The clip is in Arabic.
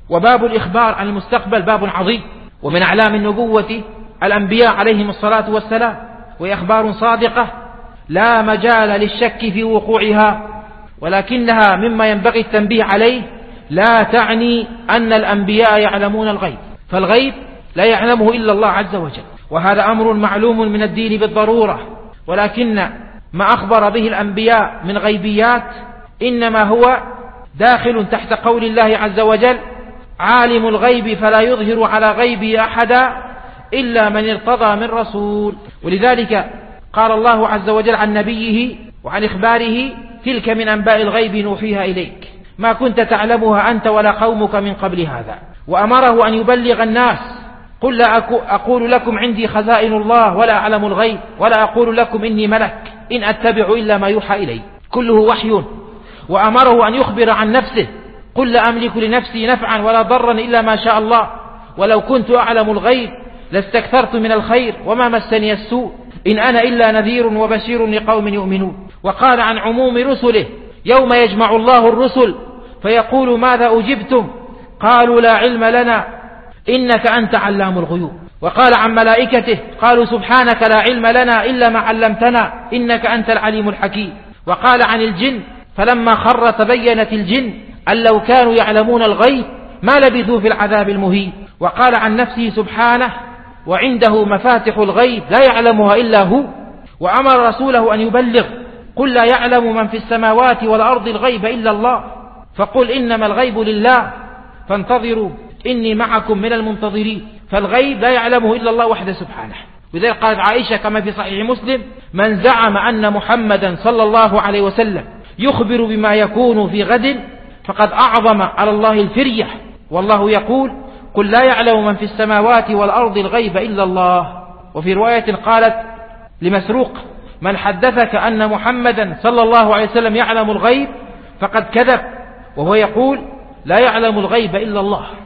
وباب الإخبار عن المستقبل باب عظيم، ومن أعلام النبوة الأنبياء عليهم الصلاة والسلام، وأخبار صادقة لا مجال للشك في وقوعها، ولكنها مما ينبغي التنبيه عليه لا تعني أن الأنبياء يعلمون الغيب، فالغيب لا يعلمه إلا الله عز وجل، وهذا أمر معلوم من الدين بالضرورة، ولكن ما أخبر به الأنبياء من غيبيات إنما هو داخل تحت قول الله عز وجل: عالم الغيب فلا يظهر على غيبه أحدا إلا من ارتضى من رسول. ولذلك قال الله عز وجل عن نبيه وعن إخباره: تلك من أنباء الغيب نوحيها إليك ما كنت تعلمها أنت ولا قومك من قبل هذا. وأمره أن يبلغ الناس: قل لا أقول لكم عندي خزائن الله ولا أعلم الغيب ولا أقول لكم إني ملك إن أتبع إلا ما يوحى إلي، كله وحي. وأمره أن يخبر عن نفسه: قل لا أملك لنفسي نفعا ولا ضرا إلا ما شاء الله ولو كنت أعلم الغيب لاستكثرت من الخير وما مسني السوء إن أنا إلا نذير وبشير لقوم يؤمنون. وقال عن عموم رسله: يوم يجمع الله الرسل فيقول ماذا أجبتم قالوا لا علم لنا إنك أنت علام الغيوب. وقال عن ملائكته: قالوا سبحانك لا علم لنا إلا ما علمتنا إنك أنت العليم الحكيم. وقال عن الجن: فلما خر تبينت الجن أن لو كانوا يعلمون الغيب ما لبثوا في العذاب المهين. وقال عن نفسه سبحانه: وعنده مفاتح الغيب لا يعلمها إلا هو. وأمر رسوله أن يبلغ: قل لا يعلم من في السماوات والأرض الغيب إلا الله فقل إنما الغيب لله فانتظروا إني معكم من المنتظرين. فالغيب لا يعلمه إلا الله وحده سبحانه. وذلك قالت عائشة كما في صحيح مسلم: من زعم أن محمدا صلى الله عليه وسلم يخبر بما يكون في غد فقد أعظم على الله الفرية، والله يقول: قل لا يعلم من في السماوات والأرض الغيب إلا الله. وفي رواية قالت لمسروق: من حدثك أن محمدا صلى الله عليه وسلم يعلم الغيب فقد كذب، وهو يقول: لا يعلم الغيب إلا الله.